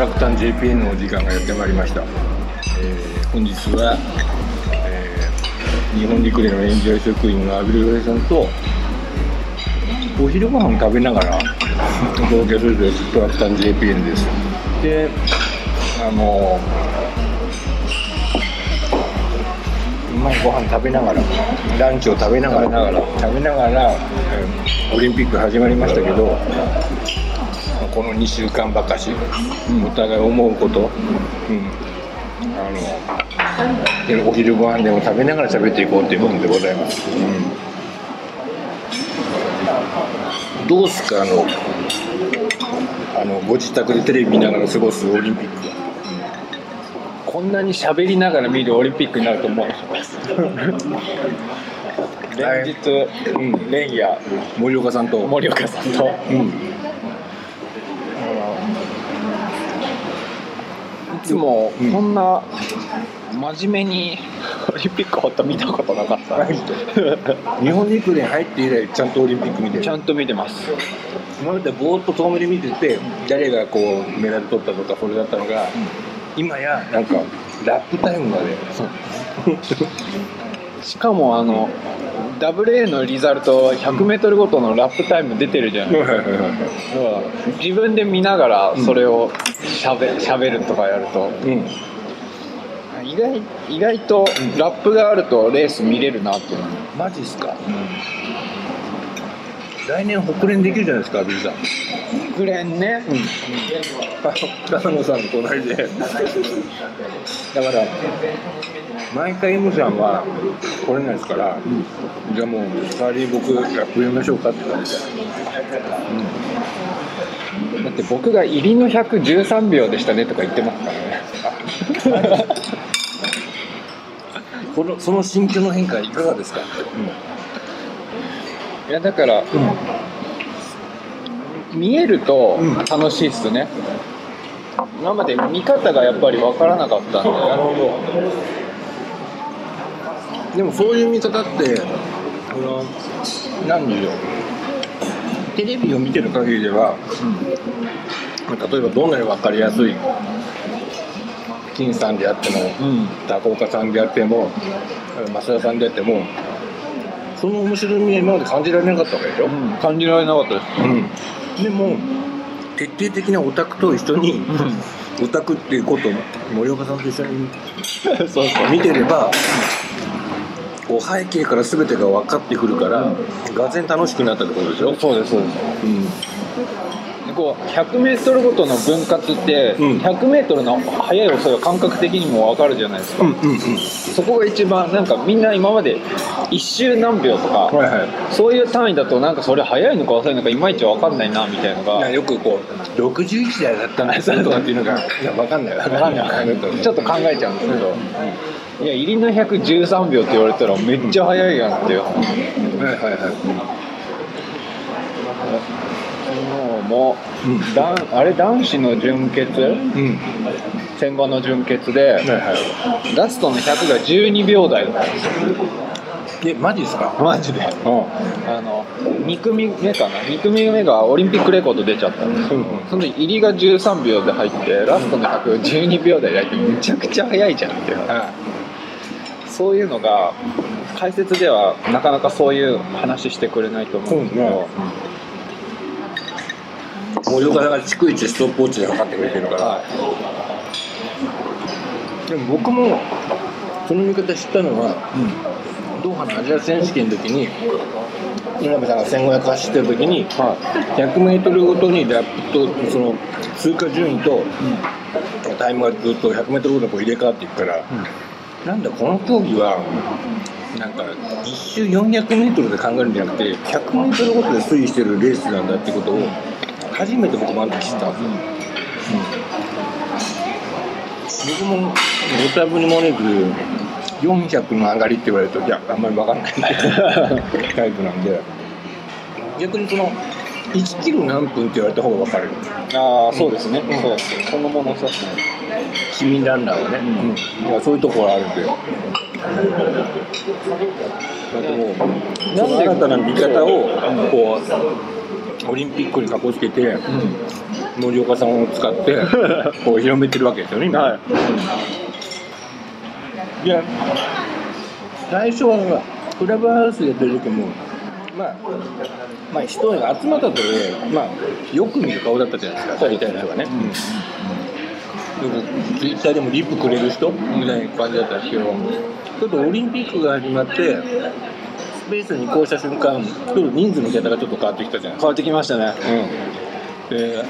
ラクタン JPN のお時間がやってまいりました。本日は、日本陸連のエンジョイ職員の阿部亮平さんとお昼ご飯を食べながらお届けするトラクタン JPN です。で、うまいご飯食べながら、ランチを食べながら、オリンピック始まりましたけど、この2週間ばかし、お互い思うこと、お昼ご飯でも食べながら喋っていこうということでございます。どうすか、ご自宅でテレビ見ながら過ごすオリンピックは。 こんなに喋りながら見るオリンピックになると思わなかったです。連日、連夜森岡さんと、 いつもこんな真面目にオリンピックほんと見たことなかった。 日本陸連入って以来ちゃんとオリンピック見てる。 ちゃんと見てます。 今までぼーっと遠目で見てて、誰がこうメダル取ったとかそれだったのが、今やなんかラップタイムまで。 しかもWA のリザルト 100m ごとのラップタイム出てるじゃないですか。自分で見ながらそれをしゃべるとかやると、意外とラップがあるとレース見れるなっていう。 マジっすか。来年北連できるじゃないですか、ビルさん。 北連ね。 高野さんの隣で。だから毎回 M さんは来れないですから、じゃあもう代わりに僕ラップやりましょうかって感じで。 だって僕が入りの113秒でしたねとか言ってますからね。 その心境の変化いかがですか。 いやだから、見えると楽しいっすね。今まで見方がやっぱり分からなかったんで。 なるほど。でもそういう見方って何でしょう、テレビを見てる限りでは、例えばどんなに分かりやすい金さんであっても、高岡さんであっても増田さんであっても、その面白みは今まで感じられなかったわけでしょ。 感じられなかったです。 でも徹底的なオタクと一緒に、オタクっていうことを森岡さんと一緒に見てれば、こう背景から全てが分かってくるから、がぜん楽しくなったってことでしょ。 そうです。こう 100m ごとの分割って、100m の速い遅いは感覚的にも分かるじゃないですか。そこが一番なんかみんな今まで1周何秒とか、そういう単位だとなんかそれ速いのか遅いのかいまいち分かんないなみたいなのが、 よくこう61台だったんですとかっていうのがいや分かんないちょっと考えちゃうんですけど、いや入りの113秒って言われたらめっちゃ速いやんっていう。もあれ男子の準決、戦後の準決で、ラストの100が12秒台だったんですよ。 マジですか。 マジで。2組目かな、2組目がオリンピックレコード出ちゃったんです。その入りが13秒で入ってラストの100が12秒台で入ってめちゃくちゃ速いじゃんっていう、そういうのが解説ではなかなかそういう話してくれないと思うんですけど、 森岡さんが逐一ストップウォッチで測ってくれてるから、でも僕もその見方知ったのは、ドーハのアジア選手権の時に稲見さんが1500走ってる時に、100m ごとにラップとその通過順位と、タイムがずっと 100m ごとにこう入れ替わっていくから、なんだこの競技はなんか1周 400m で考えるんじゃなくて 100m ごとで推移してるレースなんだってことを初めて僕もあの時知ったんですよ。僕もご多分に招く400の上がりって言われると、いやあんまり分かんないタイプなんで、逆にその1キロ何分って言われた方が分かる。 そうですね。そうです。そのものさ、 市民ランナーはね、そういうところあるんで。でもその新たな見方をこうオリンピックにかこつけて、 森岡さんを使ってこう広めてるわけですよね、今。 はいいや、最初はクラブハウスやってる時も、まあ人が集まったとで、よく見る顔だったじゃないですか、大体の人がね。ツイッターでもリップくれる人みたいな感じだったんですけど、ちょっとオリンピックが始まってスペースに移行した瞬間、ちょっと人数の桁がちょっと変わってきたじゃないですか。 変わってきましたね。 で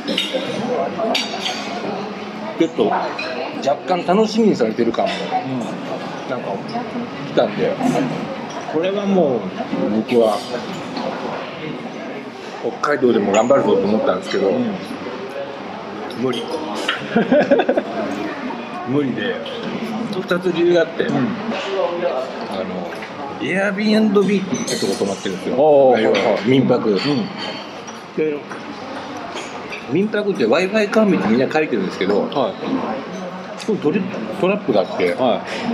ちょっと若干楽しみにされてる感もなんか来たんで、これはもう僕は北海道でも頑張るぞと思ったんですけど、無理無理で2つ理由があって、Airbnb ってとこ泊まってるんですよ。民泊、で民泊って Wi-Fi 完備ってみんな書いてるんですけど、そこにトラップがあって、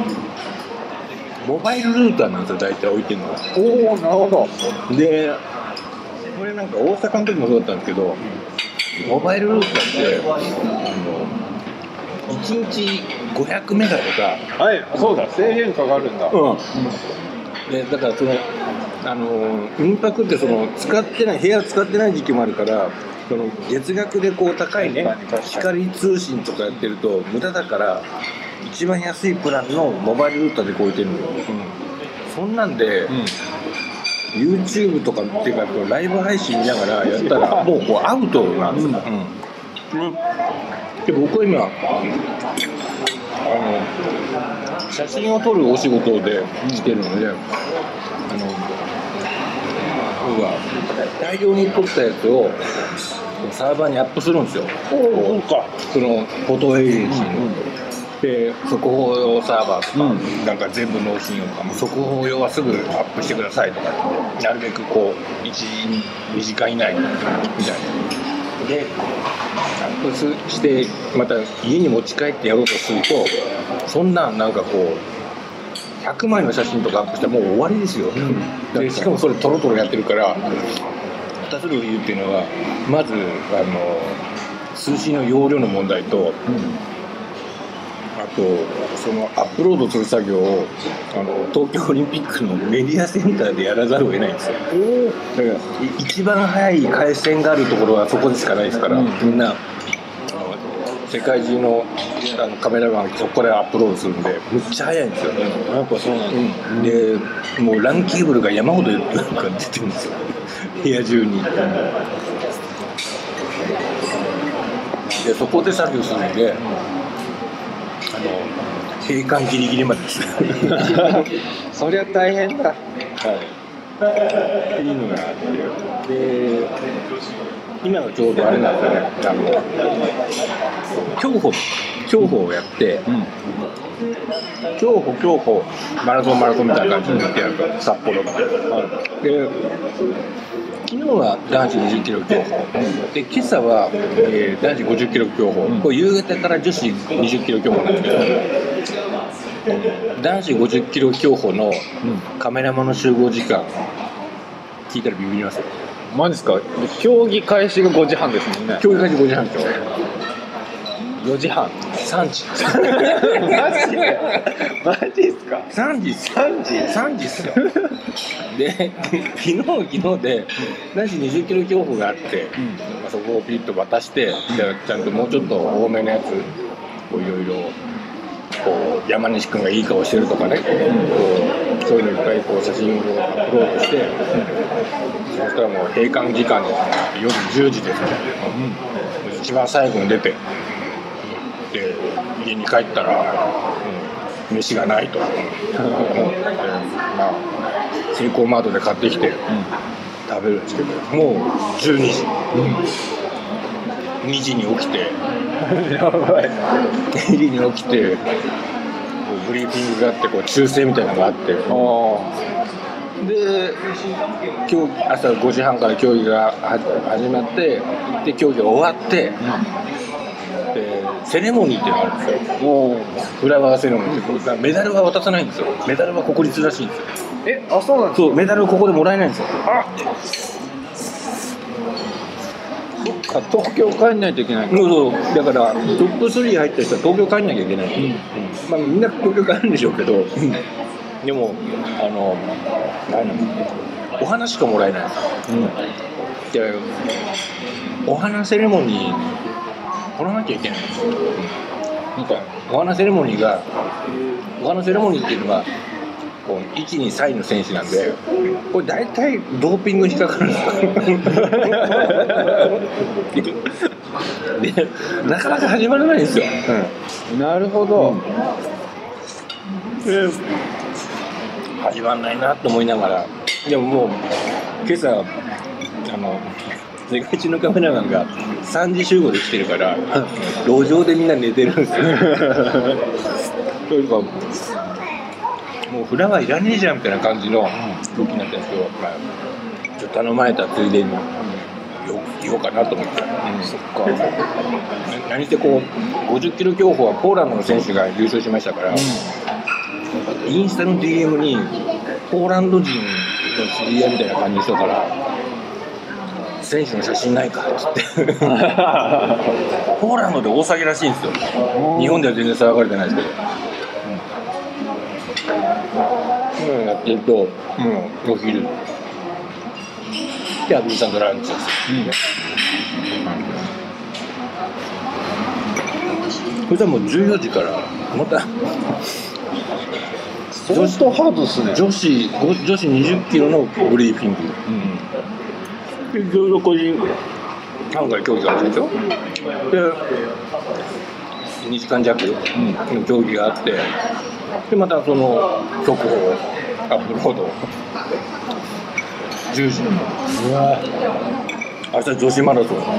モバイルルーターなんですよ、大体置いてるのが。 おお、なるほど。 でこれなんか大阪の時もそうだったんですけど、モバイルルーターって1日500メガとか、 はい、そうだ、制限かかるんだ。 でだからその民泊ってその使ってない部屋使ってない時期もあるから、その月額でこう高いね光通信とかやってると無駄だから、一番安いプランのモバイルルーターでこう置いてるのよ。そんなんで、YouTube とかっていうかライブ配信見ながらやったらもうこうアウトなんですよ。で僕は今写真を撮るお仕事でしてるので、僕は大量に撮ったやつをサーバーにアップするんですよ。そのフォトエージェンシーの。で速報用サーバーとか、なんか全部納品用とかも速報用はすぐアップしてくださいとか、なるべくこう2時間以内みたいな。でアップしてまた家に持ち帰ってやろうとすると、そんなんなんかこう100枚の写真とかアップしてもう終わりですよ。でしかもそれトロトロやってるから、2つの理由っていうのは、まず通信の容量の問題と、あとそのアップロードする作業を東京オリンピックのメディアセンターでやらざるを得ないんですよ。だから一番早い回線があるところはそこでしかないですから、みんな世界中のカメラマンそこからアップロードするんでむっちゃ早いんですよ。 やっぱそうなんだ。 でもうランケーブルが山ほど出てるんですよ、部屋中に。でそこで作業するんで、閉館ギリギリまでですそりゃ大変だ。 っていうのがあって、で今のちょうどあれなんですよね、競歩をやって、競歩マラソンみたいな感じになってやるから、札幌で、昨日は男子20キロ競歩で、今朝は、男子50キロ競歩、これ夕方から女子20キロ競歩なんですけど、男子50キロ競歩のカメラマンの集合時間聞いたらビビりますよ。 マジですか。競技開始が5時半ですもんね。 競技開始5時半でしょ。 4時半 3時マジですか。 3時っすよ。3時っすよ。で昨日で男子20キロ競歩があって、そこをピッと渡して、ちゃんともうちょっと多めのやつこういろいろこう山西君がいい顔してるとかね、こうそういうのいっぱいこう写真をアップロードして、そしたらもう閉館時間ですね、夜10時ですね、一番最後に出て、で家に帰ったら、飯がないと、セイコーマートで買ってきて食べるんですけど、もう12時、2時に起きてやばい。 2時に起きてブリーフィングがあって、こう抽選みたいなのがあって、で今日朝5時半から競技が始まって、で競技が終わって、でセレモニーっていうのがあるんですよ。フラワーセレモニーって、メダルは渡さないんですよ。メダルは国立らしいんですよ。 そうなんですか。 そう、メダルここでもらえないんですよ。 東京帰んないといけない。 そうだからトップ3入った人は東京帰んなきゃいけない、まあ、みんな東京帰るんでしょうけど、でもお花しかもらえない、でお花セレモニー来らなきゃいけないんですよ。なんかお花セレモニーっていうのはこう1、2、3位の選手なんで、これ大体ドーピングに引っかかるんですよでなかなか始まらないんですよ、 なるほど、 で始まんないなと思いながら、でももう今朝世界一のカメラマンが3時集合で来てるから路上でみんな寝てるんですよというかもうフラワーいらねえじゃんみたいな感じの空気になったんですけど、まあ、ちょっと頼まれたついでに言おうかなと思って、そっか。何してこう50キロ競歩はポーランドの選手が優勝しましたから、インスタの DM にポーランド人の知り合いみたいな感じの人から選手の写真ないかって言ってポーランドで大騒ぎらしいんですよ。日本では全然騒がれてないですけど、やってるともうお昼でアブリさんとランチです、それじゃもう14時からまた相当ハードですね。 女子20キロのブリーフィング、で16時半から競技があるんですよ。で2時間弱の競技があって、でまたその速報アップロード10時、明日女子マラソン、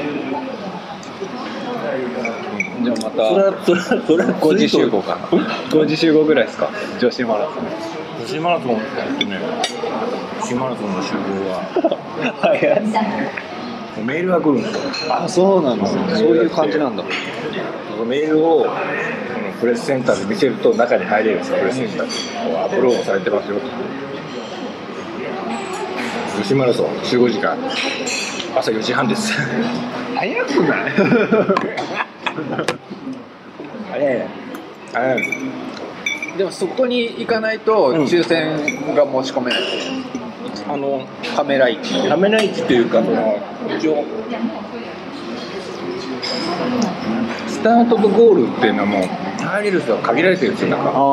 じゃあまたそれは 5時集合かな。5時集合ぐらいですか、女子マラソン。 女子マラソンってね、女子マラソンの集合は早い。 メールが来るんですよ。 あ、そうなんですね。そういう感じなんだ。 メールをプレスセンターで見せると中に入れるんですよ。プレスセンターでアップロードされてますよ。女子マラソン集合時間朝4時半です。 早くない？ 早い。 でもそこに行かないと抽選が申し込めない。カメラ位置というか、一応スタートとゴールっていうのはもう入れる人は限られてるんですよ。なんか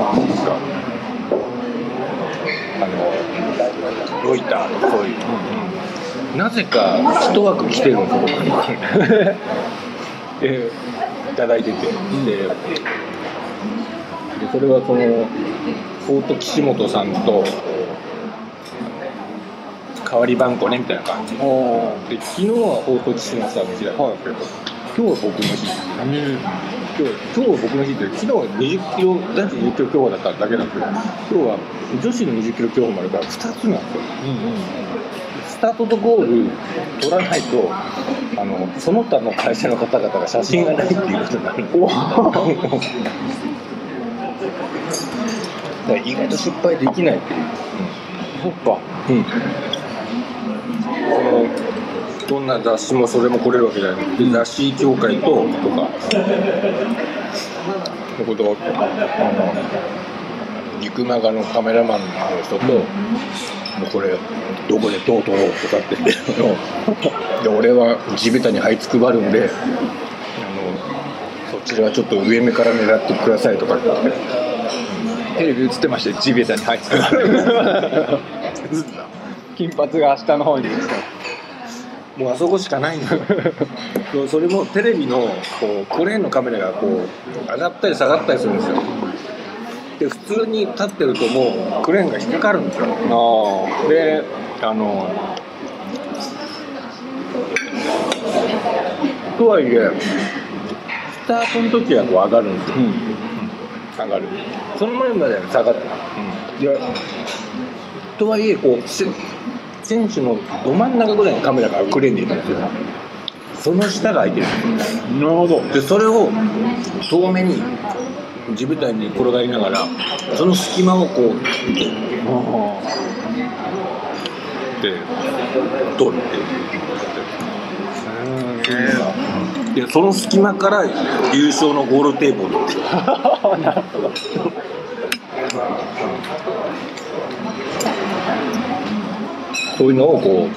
ロイターとかそういう、なぜか一枠来てるんですよいただいてて、でそれはそのフォート岸本さんと代わり番号ねみたいな感じで、昨日はフォート岸本さんの日だったんですけど、今日は僕の日、今日は僕の日って、昨日は20キロ男子20キロ競歩だっただけなんですけど、今日は女子の20キロ競歩までから2つなんですよ。スタートとゴール取らないとその他の会社の方々が写真がないっていうことになるんで意外と失敗できないっていう、 そっか、 どんな雑誌もそれも来れるわけじゃない。で雑誌協会とかのことを肉まがのカメラマンの人と、もうこれどこでどう撮ろうとかって言ってで俺は地べたに這いつくばるんでそちらはちょっと上目から狙ってくださいとかって、 テレビ映ってましたよ、地べたに這いつくばる金髪が下の方に映ってます。 もうあそこしかないんですよそれもテレビのこうクレーンのカメラがこう上がったり下がったりするんですよ。で普通に立ってるともうクレーンが引っかかるんですよ。でとはいえスタートの時はこう上がるんですよ、上がる。その前までは下がってる、でとはいえこう選手のど真ん中ぐらいのカメラがクレーンでいるんですよ。その下が空いてる。 なるほど。 でそれを遠目に地べたに転がりながらその隙間をこうで撮るっていう。 でその隙間から優勝のゴールテープを取ってなるほど。 そういうのをこう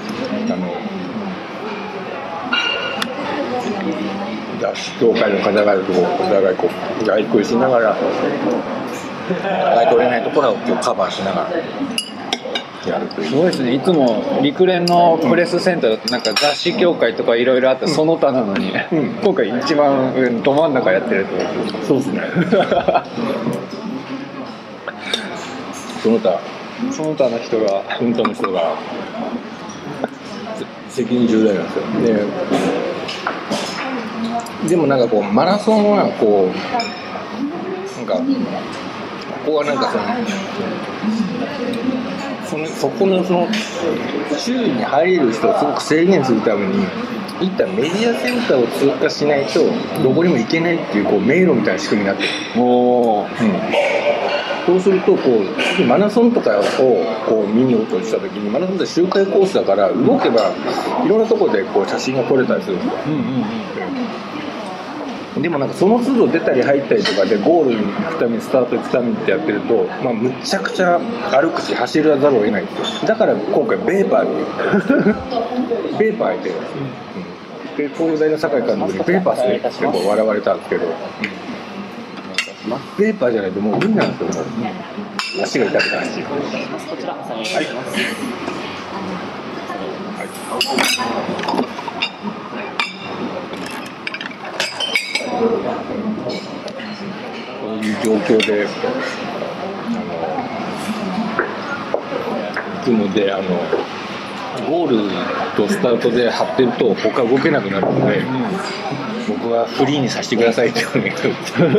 雑誌協会の方々とお互いこうやりくりしながらお互い取れないところを今日カバーしながらやるという。 すごいですね。いつも陸連のプレスセンターだとなんか雑誌協会とかいろいろあってその他なのに、今回一番ど真ん中やってるってこと。 そうですねその他の人が本当の人が責任重大なんですよ。でもなんかこうマラソンはこうなんかここはなんかそこのその周囲に入れる人をすごく制限するために一旦メディアセンターを通過しないとどこにも行けないっていう、こう迷路みたいな仕組みになってる。そうするとこうマラソンとかをこう見に行こうとした時に、マラソンって周回コースだから動けばいろんなところでこう写真が撮れたりするんですよ。でもなんかその都度出たり入ったりとかでゴールに行くためにスタート行くためにってやってると、まあ、むちゃくちゃ歩くし走らざるを得ないんですよ。だから今回ベーパーにベーパー入ってるんですよ。で東大の酒井監督にベーパーするってこう笑われたんですけど、ベーパーじゃないともう無理なんですよ。足が痛くなるし。 こちらお下げします。 そういう状況で行くのでゴールとスタートで張ってると他動けなくなるので、僕はフリーにさせてくださいってお願いして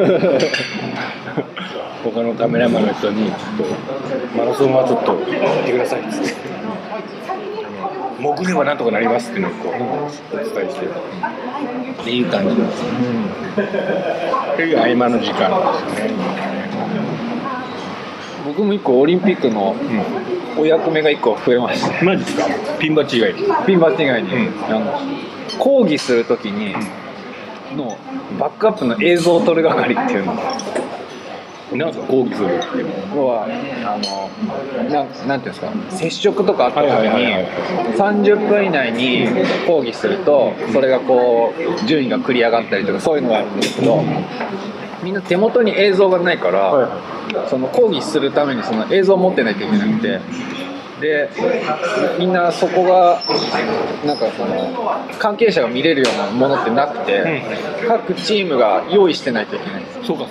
他のカメラマンの人にちょっとマラソンはちょっと行ってくださいっつって潜ればなんとかなりますっていうのをこうお伝えしてっていう感じなんですね。っていう合間の時間なんですよね。 僕も一個オリンピックのお役目が一個増えました。 マジですか？ピンバッジ以外に？ ピンバッジ以外に、講義するときにのバックアップの映像を撮る係っていうのが。 なんですか講義するっていうのはなんていうんですか、接触とかあった時に30分以内に講義するとそれがこう順位が繰り上がったりとかそういうのがあるんですけど、みんな手元に映像がないから、その講義するためにその映像を持ってないといけなくて、でみんなそこがなんかその関係者が見れるようなものってなくて、各チームが用意してないといけないんです。 そうか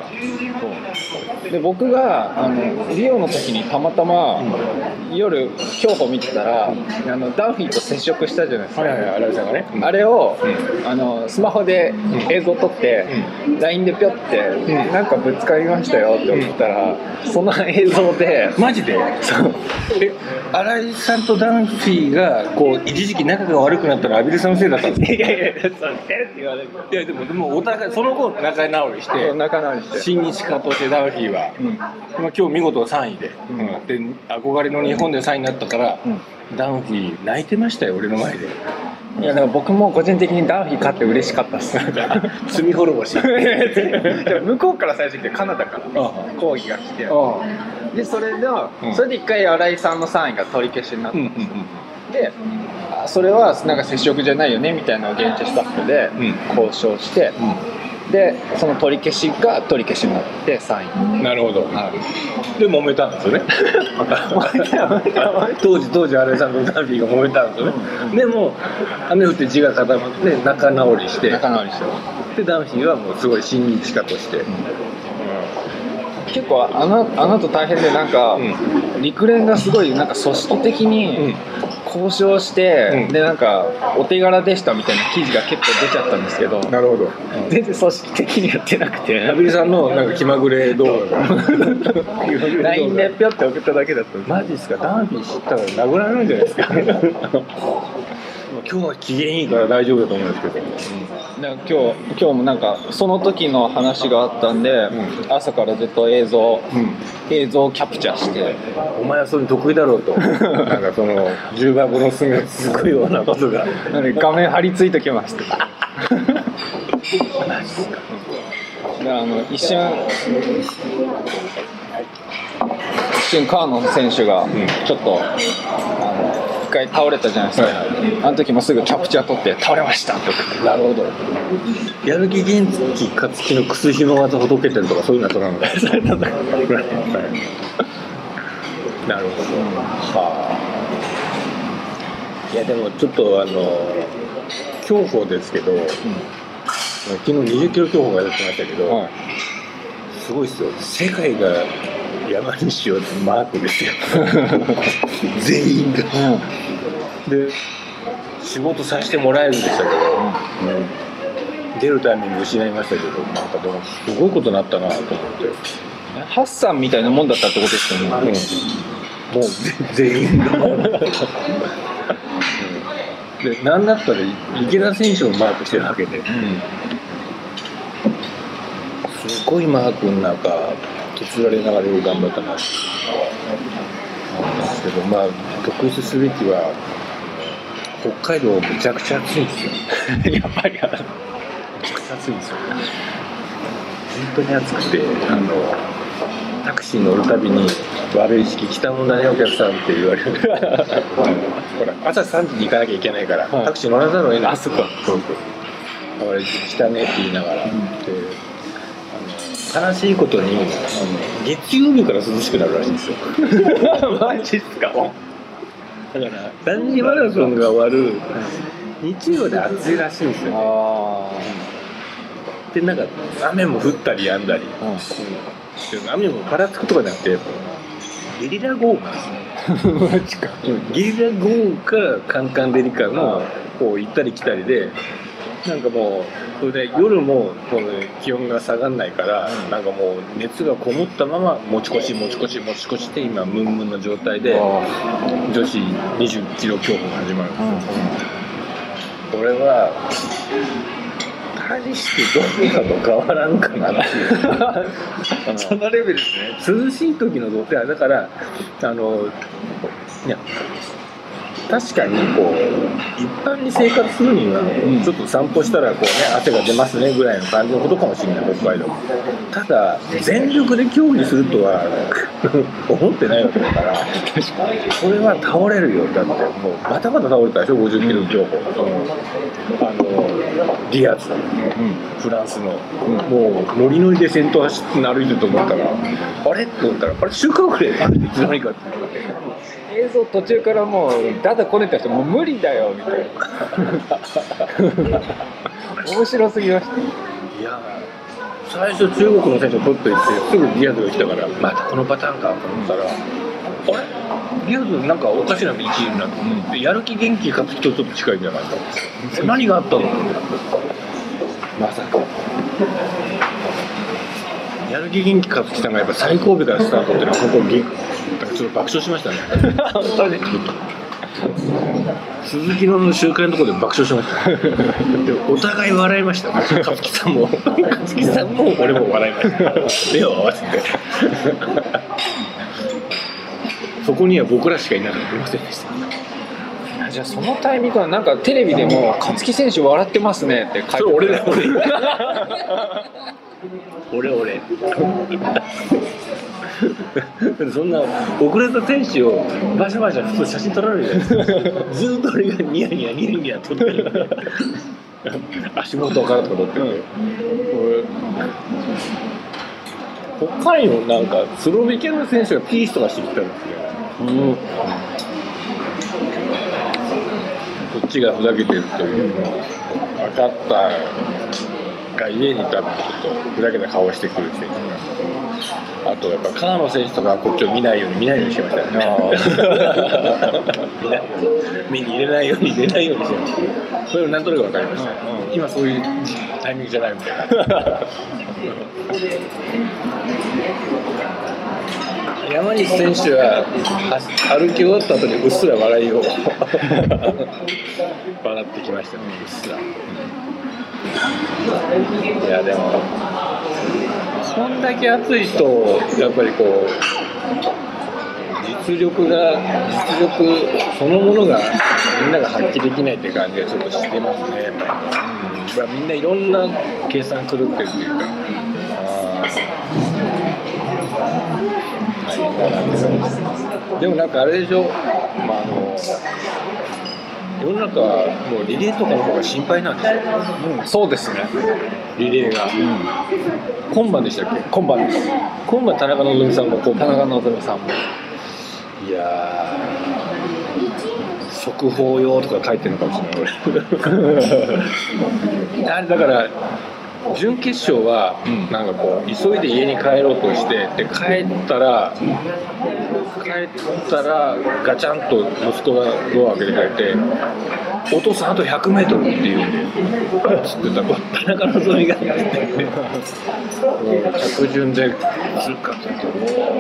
で僕がリオの時にたまたま夜競歩見てたらダンフィーと接触したじゃないですか。あれをスマホで映像撮って LINE でぴょってなんかぶつかりましたよって送ったら、その映像でマジでそう新井さんとダンフィーがこう一時期仲が悪くなったらアビルさんのせいだったんですか？いやでもお互いその後仲直りして新日課としてダンフィーは、今日見事3位で、で憧れの日本で3位になったから、ダンフィー泣いてましたよ俺の前で。 いやだから僕も個人的にダンフィー勝って嬉しかったっす。 罪滅ぼし。 向こうから最初来てカナダから講義が来て、でそれで一回新井さんの3位が取り消しになったんですよ。でそれはなんか接触じゃないよねみたいなのを現地スタッフで交渉して、でその取り消しが取り消しになって3位。 なるほど。で揉めたんですよね。当時新井さんとダンフィーが揉めたんですよね。でも雨降って地が固まって仲直りして、でダンフィーはもうすごい親日家として、 結構あの後大変で、なんか、陸連がすごいなんか組織的に交渉して、でなんかお手柄でしたみたいな記事が結構出ちゃったんですけど、 なるほど。 全然組織的にやってなくて、 アビルさんのなんか気まぐれ動画が LINE でぴょって送っただけだった。 マジですか？ダンフィー知ったら殴られるんじゃないですか？今日は機嫌いいから大丈夫だと思うんですけど、 なんか今日もなんかその時の話があったんで、朝からずっと映像をキャプチャーして、 お前はそれ得意だろうとなんかその重箱の隅をつくようなことがなんで画面張り付いてきました。 で一瞬川野選手がちょっと、一回倒れたじゃないですか、あの時もすぐキャプチャー取って倒れましたって送って。 なるほど。やる気元気勝木の靴ひもがほどけてるとかそういうのは取らない。なるほど。はあ。いやでもちょっと競歩ですけど、昨日20キロ競歩がやってましたけど、すごいですよ。世界が山西をマークですよ。全員が。で仕事させてもらえるんでしたけど、出るタイミング失いましたけど、なんかでもすごいことになったなと思って。 ハッサンみたいなもんだったってことですよね。 もう全員が。でなんだったら池田選手をマークしてるわけで、すごいマークの中とつられながらよく頑張ったななんですけど、まあ特筆すべきは北海道めちゃくちゃ暑いんですよ。やっぱりめちゃくちゃ暑いんですよ。本当に暑くてタクシー乗るたびに悪い意識来たもんだねお客さんって言われる。ほら朝3時に行かなきゃいけないから、タクシー乗らざるを得ない。あそこ悪い意識来たねって言いながら、で悲しいことに月曜日から涼しくなるらしいんですよ。 マジっすか。 だからダンジマラソンが終わる日曜で暑いらしいんですよね。でなんか雨も降ったりやんだり、雨もぱらつくとかじゃなくてゲリラ豪雨なんですよ。マジか。ゲリラ豪雨かカンカンデリカのこう行ったり来たりで、なんかもうそれで夜もこの気温が下がんないから、なんかもう熱がこもったまま持ち越しして今ムンムンの状態で女子20キロ競歩が始まるんですよ。これは大してどうかと変わらんかなっていうそのレベルですね。 涼しい時の土手はだからいや確かにこう一般に生活するにはちょっと散歩したらこうね汗が出ますねぐらいの感じのことかもしれない北海道。ただ全力で競技するとは思ってないわけだから、これは倒れるよ。だってもうバタバタ倒れたでしょ50キロ競歩。ディアズ、フランスの、もうノリノリで先頭走って歩いてると思ったらあれって思ったらあれ周回遅れっていつの間にかって映像途中からもうだだこねた人もう無理だよみたいな。面白すぎました。 いや最初中国の選手を取っていってすぐディアズが来たからまたこのパターンかと思ったら、あれディアズなんかおかしな道になって、やる気元気勝つ人ちょっと近いんじゃないか。何があったのまさかやる気元気勝つさんがやっぱ最後尾からスタートっていうのは本当にちょっと爆笑しましたね。本当に鈴木の集会のところで爆笑しましたでお互い笑いました。勝木さんも俺も笑いました。目を合わせてそこには僕らしかいなかったいませんでした。 じゃあそのタイミングはなんかテレビでも勝木選手笑ってますねって書いてある。 俺そんな遅れた選手をバシャバシャ普通写真撮られるじゃないですか。ずっと俺がニヤニヤ撮ってる足元からとか撮ってて、他にもなんかスロベキアの選手がピースとかしてきたんですよ。こっちがふざけてるという分かったが家にいたらちょっとふざけた顔をしてくる選手が、あとやっぱ川野選手とかはこっちを見ないようにしましたね。目に入れないようにしました。それをなんとなく分かりました。今そういうタイミングじゃないみたいな。山西選手は歩き終わった後にうっすら笑いを笑ってきましたね。うっすら。いやでもこんだけ暑いとやっぱりこう実力そのものがみんなが発揮できないって感じがちょっとしてますね。やっぱりみんないろんな計算狂ってるっていうか、でもなんかあれでしょ、世の中はもうリレーとかの方が心配なんですよ。 そうですね。 リレーが、今晩でしたっけ？ 今晩です。 今晩田中希実さんも田中希実さんも。 いやー、速報用とか書いてるのかもしれないあれだから準決勝はなんかこう急いで家に帰ろうとしてで帰ったらガチャンと息子がドア開けてくれて、お父さんあと 100m って言うんでつってたら田中希実がって着順で通過って言って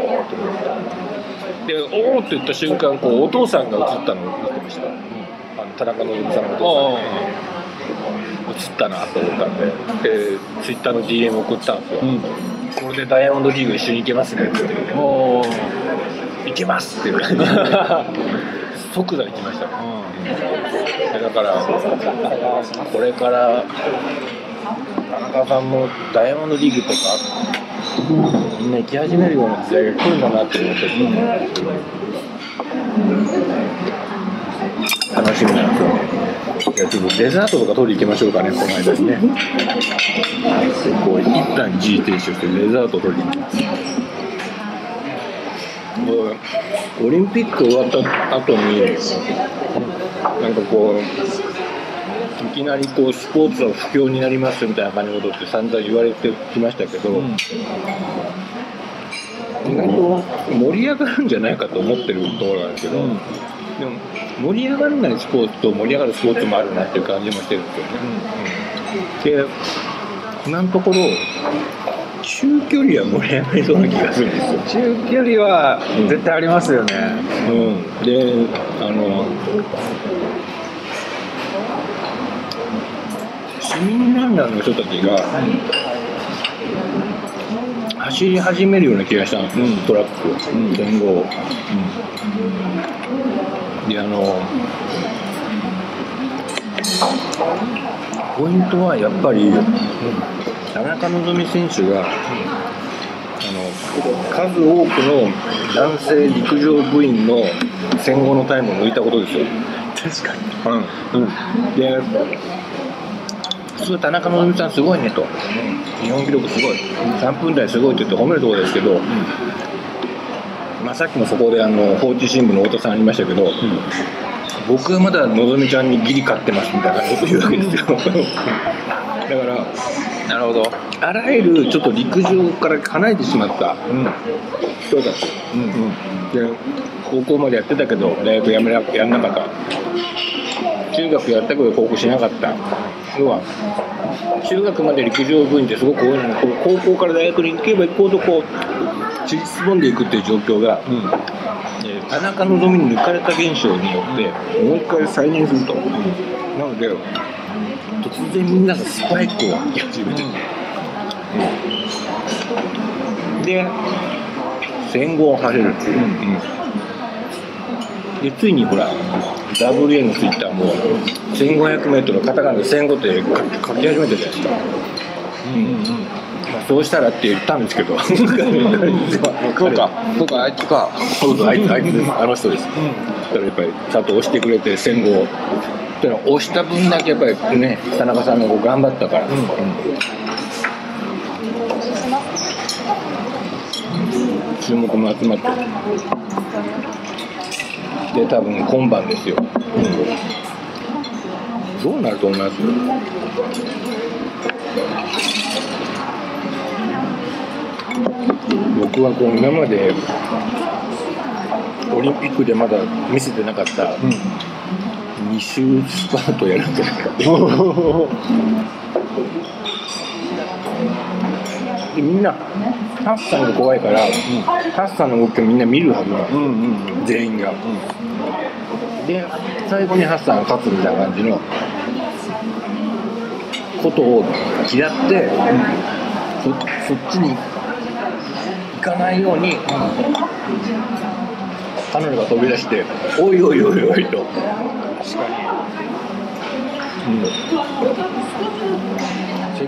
でおーって言った瞬間こうお父さんが映ったのを見てました。田中希実さんのお父さん映ったなと思ったんで、ツイッターの DM 送ったんですよ、これでダイヤモンドリーグ一緒に行けますねって言って、行けますって言って即座に行きましたね、だからこれから田中さんもダイヤモンドリーグとかみんな行き始めるような時代が来るんだなって思って楽しみなんですよね。いやちょっとデザートとか取り行きましょうかね、この間にね。こう一旦一時停止してデザート取りに行きます。オリンピック終わった後になんかこういきなりこうスポーツは不況になりますみたいな感じのことって散々言われてきましたけど、意外と盛り上がるんじゃないかと思ってるところなんですけど、でも盛り上がらないスポーツと盛り上がるスポーツもあるなっていう感じもしてるんですよね、で今のところ中距離は盛り上がりそうな気がするんですよ。 中距離は絶対ありますよね、 で市民ランナーの人たちが走り始めるような気がしたんですよ、トラック前後、でポイントはやっぱり田中希実選手が数多くの男性陸上部員の戦後のタイムを抜いたことですよ。 確かに、 で普通田中希実さんすごいねと、日本記録すごい、3分台すごいって言って褒めるところですけど、さっきもそこで放置新聞の太田さんありましたけど、僕はまだ希実ちゃんにギリ勝ってますみたいなこと言うわけですよだからなるほど、 あらゆるちょっと陸上から離れてしまった人たち、で高校までやってたけど大学やんなかった、中学やったけど高校しなかった、要は中学まで陸上部員ってすごく多いのに高校から大学に行けば行こうとこう散りすぼんでいくっていう状況が、田中希実に抜かれた現象によってもう一回再燃すると、なので突然みんながスパイクを履き始めて、で戦後を走る、でついにほら WA のツイッターも 1500m のカタカナで1500って書き始めてるじゃないですか、そうしたらって言ったんですけどそうかあいつかあいつあの人です、だからやっぱりちゃんと押してくれて戦後ってのは押した分だけやっぱりね田中さんがこう頑張ったから、注目も集まってで多分今晩ですよ、どうなると思います？僕はこう今までオリンピックでまだ見せてなかった2周スパートやるんじゃないかでみんなハッサンが怖いから、ハッサンの動きをみんな見るはずなの、全員が、で最後にハッサンが勝つみたいな感じのことを嫌って、そっちに行かないように、彼女が飛び出しておいおいおいおいと、確かに、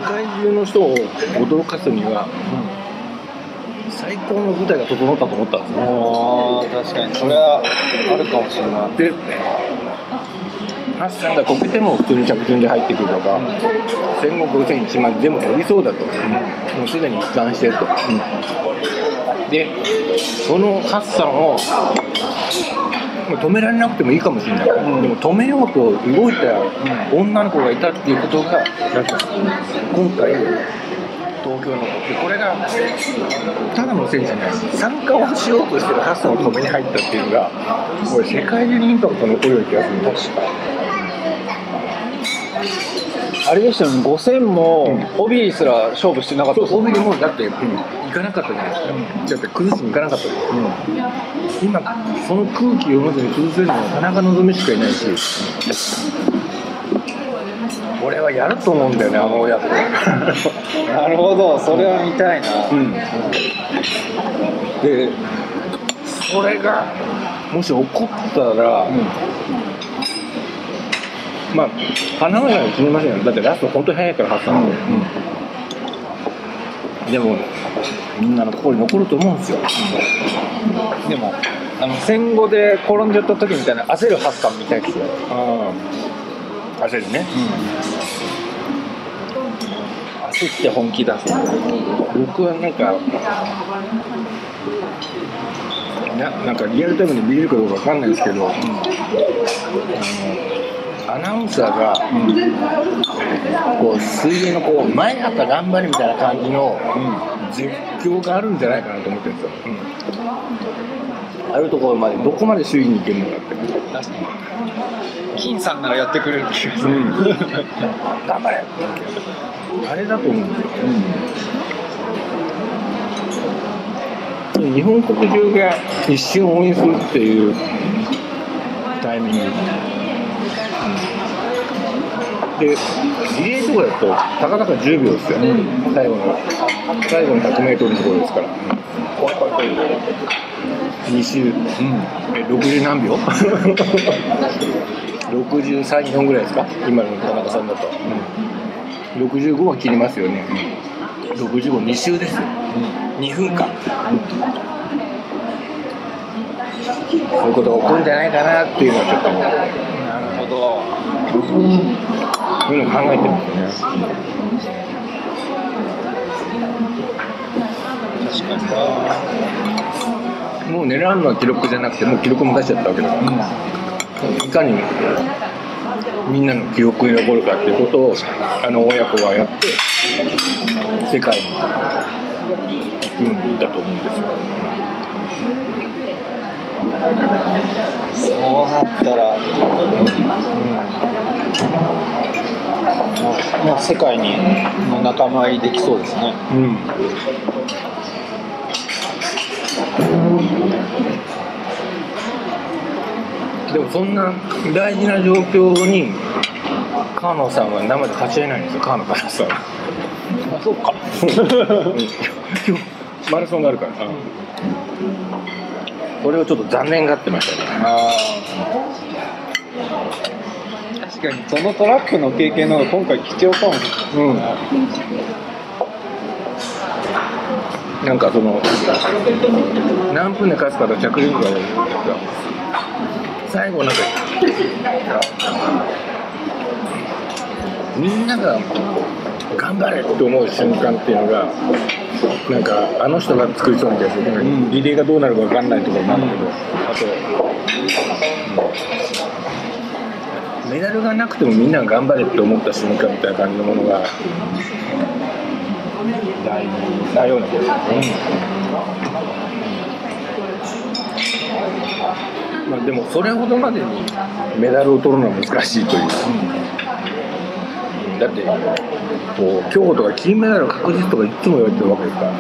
界中の人を驚かすには、最高の舞台が整ったと思ったんですよ。 確かにそれはあるかもしれない。 で、ハッサンがこけても普通に着順で入ってくるとか、1500、5000、1万でも飛びそうだと、もうすでに一貫してると。で、そのハッサンを止められなくてもいいかもしれない、でも止めようと動いた女の子がいたっていうことが、今回東京のこれがただの選手じゃない、参加をしようとしてるハッサンを止めに入ったっていうのが、これ世界中にインパクト残るような気がする。確かあれでしたよね、5000も帯すら勝負してなかったです。 帯もだって、行かなかったじゃないですか、だって崩しに行かなかったです、今その空気をまずに崩せるのは田中希実しかいないし、俺はやると思うんだよね、あの親子なるほど、それは見たいな。 で、それがもし起こったら、まあ花が決めませんよ。だってラスト本当に早いからハッサンでもみんなの心に残ると思うんですよ。 でも戦後で転んじゃった時みたいな焦るハッサンみたいですよ。 焦るね、 焦って本気出す。 僕はなんかリアルタイムで見れるかどうかわかんないですけど、アナウンサーが、こう水泳のこう前やったら頑張りみたいな感じの実況があるんじゃないかなと思ってるんですよ、あるところまでどこまで首位に行けるのかって。 確かに金さんならやってくれる気がする、 頑張れあれだと思うんですよ、日本国中が一瞬応援するっていうタイミングで、リレーとかだとたかだか10秒ですよ、最後の 100m のところですから、2周、60何秒63、4ぐらいですか、今の田中さんだと、65は切りますよね、65、2周ですよ、2分間、そういうことが起こるんじゃないかなっていうのはちょっと、なるほど、そういうの考えてますよね。 確かにもう狙うのは記録じゃなくて、もう記録も出しちゃったわけだから、いかにみんなの記憶に残るかっていうことをあの親子がやって世界に行くんだと思うんですよ。 そうなったら、まあ世界にの仲間入りできそうですね。 でもそんな大事な状況に川野さんは生で勝ち合えないんですよ、川野からさん。あ、そうか。今日マラソンがあるから。これをちょっと残念がってましたね。 確かにそのトラックの経験の方が今回貴重かもしれない。 なんかその何分で勝つかと着順があるんですが、最後なんかみんなが頑張れって思う瞬間っていうのがなんかあの人が作りそうな気がする、リレーがどうなるか分かんないところもあるけど、あとメダルがなくてもみんなが頑張れって思った瞬間みたいな感じのものが大事なような気がする、まあ、でもそれほどまでにメダルを取るのは難しいという、だってこう競歩とか金メダル確実とかいつも言われてるわけですから、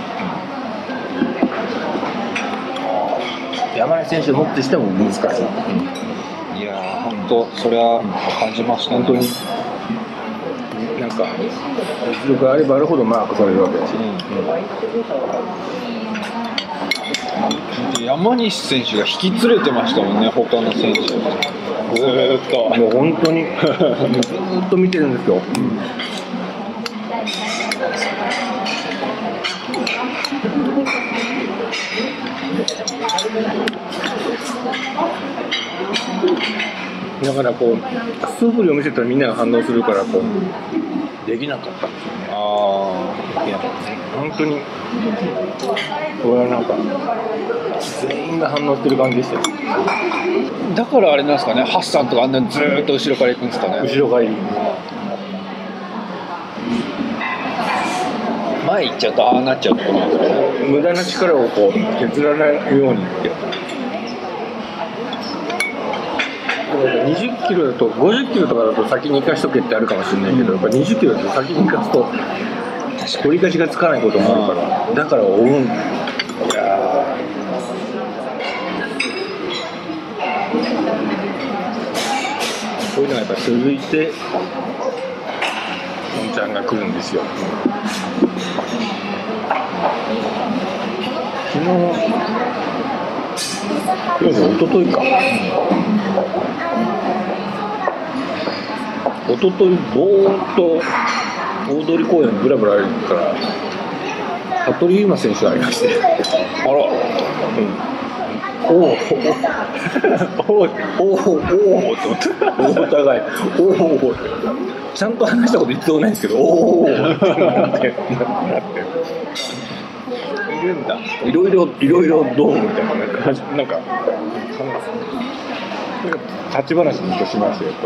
山根選手をもってしても難しい、いやー本当それは感じました、 本当になんか実力があればあるほどマークされるわけだし、 山西選手が引き連れてましたもんね、他の選手ずーっと。 もう本当にずーっと見てるんですよ、 だからこう素振りを見せたらみんなが反応するからこうできなかったんですよね。本当にこれはなんか全員が反応してる感じでしたよ。 だからあれなんですかね、ハッサンとかあんなにずーっと後ろから行くんですかね。 後ろがいい。 前行っちゃうとああなっちゃうところなんですよね。 無駄な力をこう削らないようにって20キロだと50キロとかだと先に行かしとけってあるかもしれないけど、やっぱ20キロだと先に行かすと取り返しがつかないこともあるから、だから追うん。いやそういうのがやっぱ続いてのんちゃんが来るんですよ。昨日一昨日か、一昨日ぼーっと大通公園ブラブラ歩いてたら服部勇馬選手がありまして、あら、おおおおと思ってお互いおおちゃんと話したこと一度もないんですけど、おおってなっているんだ。いろいろどうみたいななんか立ち話にとしますよ。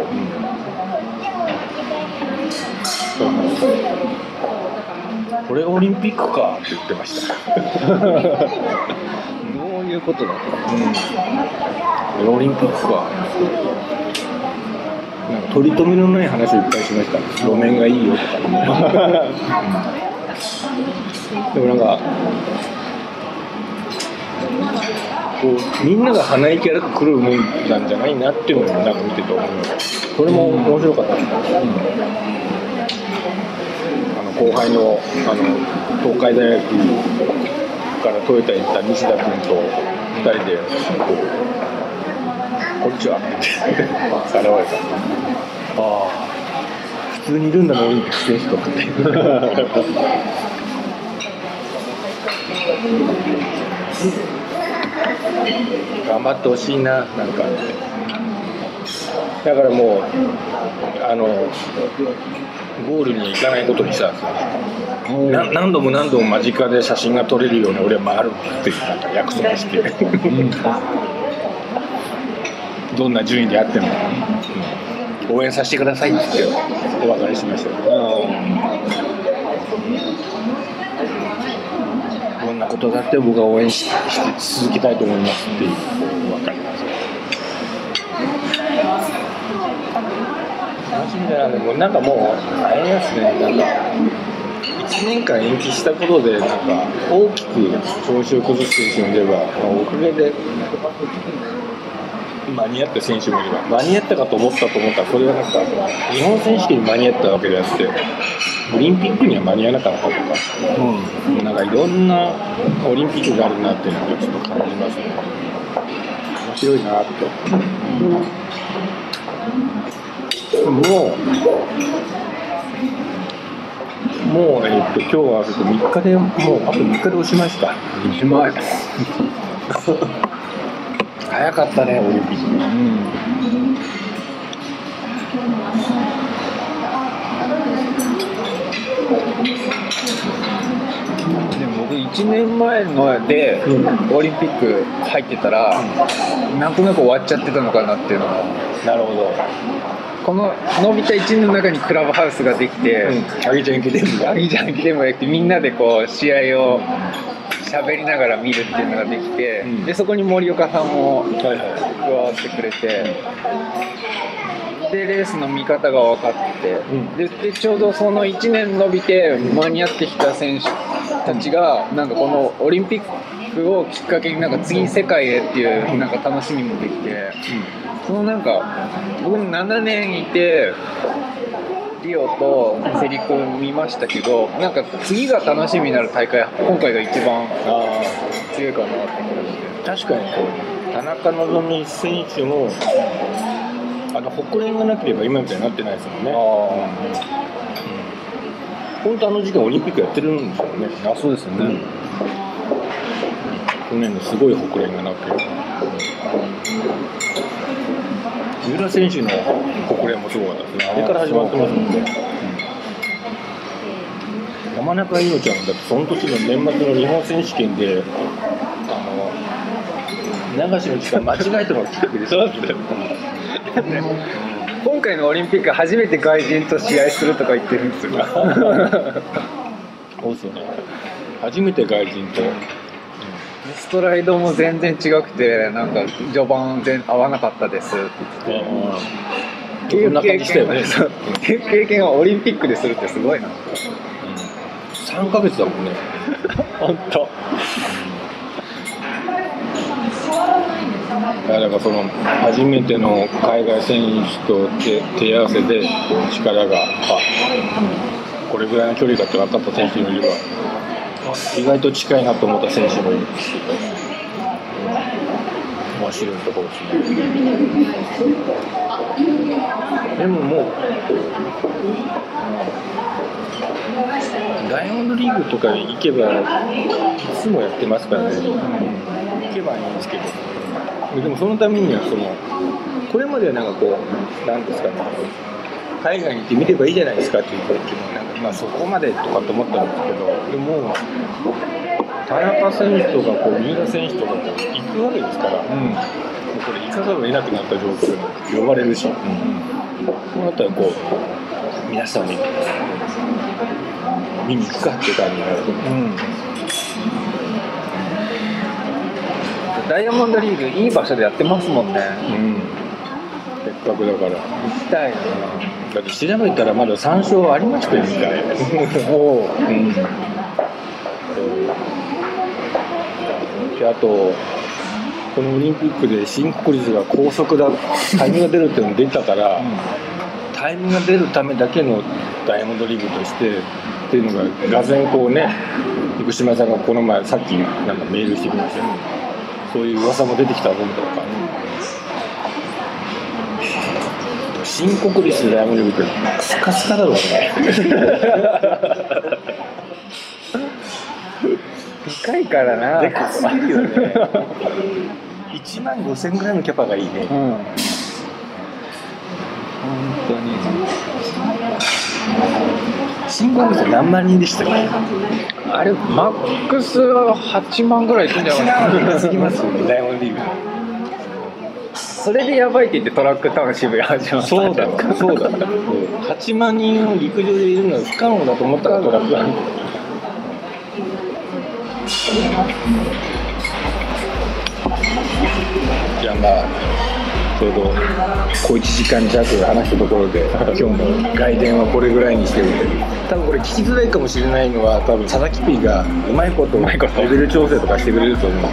これオリンピックかって言ってました。 どういうことだったの？ オリンピックか。なんか取り留めのない話をいっぱいしました。路面がいいよとか。でもなんかこうみんなが鼻息荒く来るもんなんじゃないなっていうのをなんか見てて思いました。それも面白かったです。後輩の東海大学からトヨタに行った西田君と2人でこんにちはって現れた。ああ、普通にいるんだなオリンピック選手とかって頑張ってほしいな、なんかだからもうゴールに行かないことにさ、何度も間近で写真が撮れるように俺は回るっていうなんか約束してどんな順位であっても、応援させてくださいってお別れしましたよ。どんなことだって僕は応援して続けたいと思いますっていうお別れなんですよ。楽しみだな。でもなんかもうあれですね、なんか1年間延期したことでなんか大きく調子を崩す選手もいれば、おかげで間に合った選手もいれば、間に合ったかと思ったらそれはなんか日本選手権に間に合ったわけであってオリンピックには間に合わなかったとか、なんかいろんなオリンピックがあるなっていうのをちょっと感じますね。面白いなって。もう今日は3日でもうあと3日でおしまいですか。おしまい早かったねオリンピック。 でも僕1年前のでオリンピック入ってたら、なんとなく終わっちゃってたのかなっていうのは。 なるほど。 この伸びた1年の中にクラブハウスができて、 あげちゃんきでもやってみんなでこう試合を喋りながら見るっていうのができて、でそこに森岡さんも加わってくれて、でレースの見方が分かって、でちょうどその1年伸びて間に合ってきた選手たちがなんかこのオリンピックをきっかけになんか次世界へっていうなんか楽しみもできて、そのなんか僕も7年いてリオとセリコ見ましたけど、なんか次が楽しみになる大会、今回が一番強いかなって思いまして。 確かに田中希実選手もほくれんがなければ今みたいになってないですもんね。 本当あの時期オリンピックやってるんですよね。 あ、そうですよね。 去年のすごい北連がなく、三浦選手の北連もすごかったですね。あれから始まってますもんね。山中猪ちゃんもだってその年の年末の日本選手権で流しの時間間違えてもキックでそうですよ。 今回のオリンピック初めて外人と試合するとか言ってるんですよ。 そうですよね。初めて外人と。 ストライドも全然違くて、なんか序盤合わなかったですっていう経験をオリンピックでするってすごいな。 3ヶ月だもんね。 本当。 だからその初めての海外選手と手合わせで力がこれぐらいの距離だって分かった選手もいれば、意外と近いなと思った選手もいるし、面白いところですね。でももうダイヤモンドリーグとかに行けばいつもやってますからね。行けばいいんですけど、でもそのためにはこれまではなんかこうなんですかね、海外に行って見ればいいじゃないですかっていう時もなんかそこまでとかと思ったんですけど、でも田中選手とか三浦選手とか行くわけですから、これ行かざるを得なくなった状況に呼ばれるし、そうなったら皆さんに見に行くかっていう感じになる。 ダイヤモンドリーグいい場所でやってますもんね。 せっかくだから行きたいな。 だって調べたらまだ3勝ありましたよ、2回。あとこのオリンピックで新国立が高速だタイムが出るっていうのが出たから、タイムが出るためだけのダイヤモンドリーグとしてっていうのががぜん福島さんがこの前さっきなんかメールしてきましたよね。そういう噂も出てきたもんだから、新国立でダイヤモンドリーグってスカスカだろうね。 でかいからな。 でかすぎるよね。1万5000ぐらいのキャパがいいね。 本当に。 新国立何万人でしたっけ？ あれマックス8万ぐらいいくんじゃないかな。 すぎますよね、ダイヤモンドリーグ。 それでやばいって言ってトラックタウン渋谷始まった。 そうだ8万人を陸上でいるのは不可能だと思ったからトラックが。じゃあちょうど小1時間弱話したところで今日も外伝はこれぐらいにしてるんで、多分これ聞きづらいかもしれないのは多分佐々木 P がうまいことレベル調整とかしてくれると思う。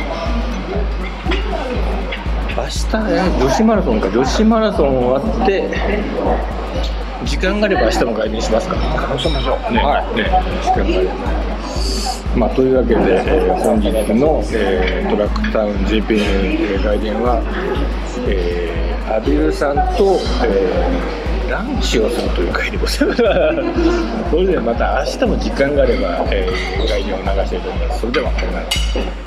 明日女子マラソンか、女子マラソン終わって時間があれば明日も外伝しますか。 しましょうね。 時間があれば。というわけで、本日の、トラックタウン JPN 外伝は、アビルさんと、ランチをするという会でございます。それではまた明日も時間があれば、外伝を流したいと思います。それではさよなら。